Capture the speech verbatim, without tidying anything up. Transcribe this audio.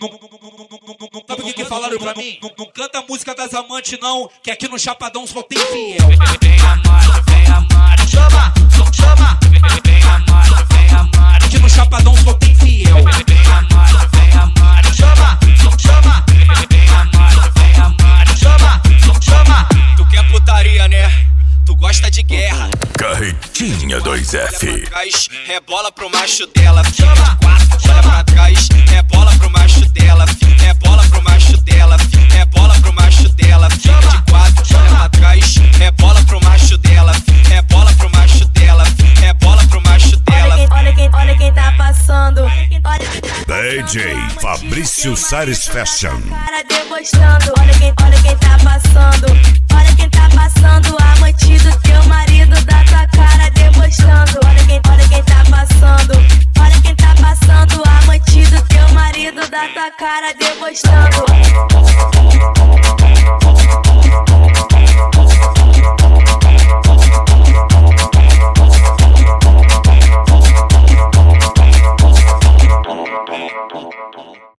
Sabe o que que falaram pra mim? Não canta a música das amantes não, que aqui no Chapadão só tem fiel. Vem amante, vem amante, chama, chama. Vem amante, vem amante, aqui no Chapadão só tem fiel. Vem amante, vem amante, chama, chama. Vem amante, vem amante, chama, chama. Tu quer putaria, né? Tu gosta de guerra. Carretinha dois F. Rebola pro macho dela, fica de quatro, olha pra trás. Rebola pro macho dela, rebola pro macho dela, rebola pro macho dela, fica de quatro, olha pra trás. Rebola pro macho dela, rebola pro macho dela, rebola pro macho dela. Olha quem, olha quem, olha quem tá passando. D J Fabrício Sares Fashion. Cara debochando. Olha quem, olha quem tá passando. Olha quem tá passando. Amante do teu marido da tua cara debochando. Olha quem, olha quem tá passando. Olha quem tá passando. Amante do teu marido da tua cara debochando.